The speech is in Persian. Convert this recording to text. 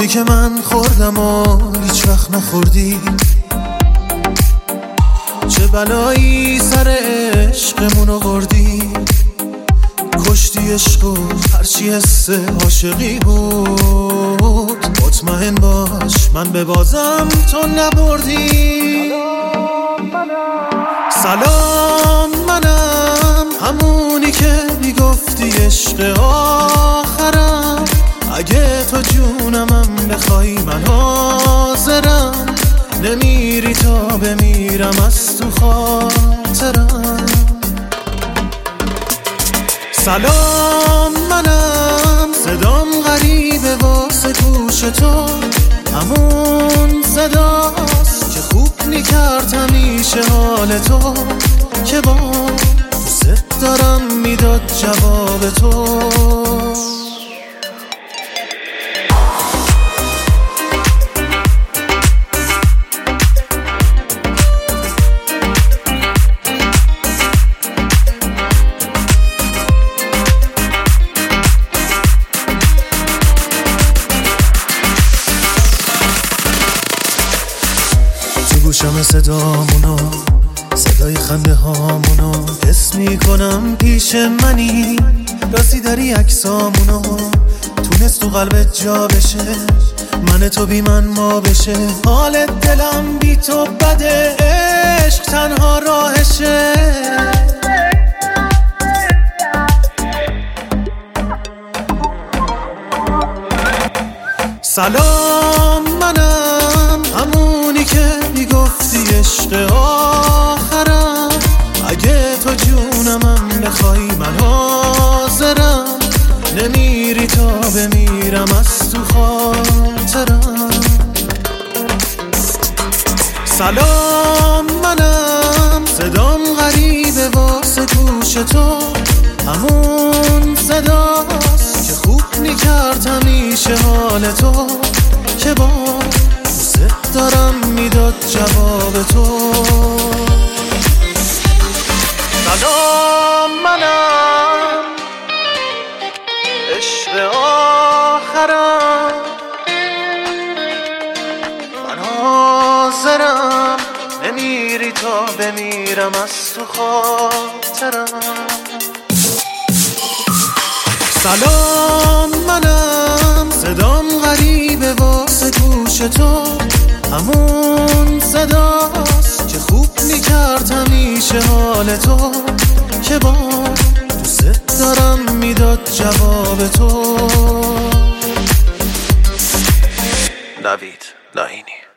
جوری که من خوردم و هیچ وقت نخوردی، چه بلایی سر عشقمون آوردی. کشتی عشق و هرچی حس عاشقی بود. مطمئن باش من ببازم تو نبردی. سلام منم همونی که میگفتی عشق آخرم. اگه تو جونمم بخوای من حاضرم. نمیری تا بمیرم از تو خاطرم. سلام منم صدام غریبه واسه گوش تو. همون صداست که خوب میکرد همیشه حال تو. که با دوست دارم میداد جواب تو. گوشم صدامونو، صدای خنده هامونو حس میکنم پیش منی. راستی داری عکسامونو تونست تو قلبت جا بشه. من تو بی من ما بشه. حال دلم بی تو بده. عشق تنها راهشه. سلام منم همونی که میگفتی عشق آخرم. اگه تو جونمم بخوای من حاضرم. نمیری تا بمیرم از تو خاطرم. سلام منم صدام غریبه واسه گوش تو. همون صداست که خوب میکرد همیشه حال تو. که با دوست دارم میداد جواب تو. سلام منم عشق آخرم. من حاضرم. نمیری تا بمیرم از تو خاطرم. سلام منم صدام غریبه واسه گوش تو. همون صداست که خوب میکرد همیشه حال تو. که با دوست دارم میداد جواب تو. نوید لاهینی.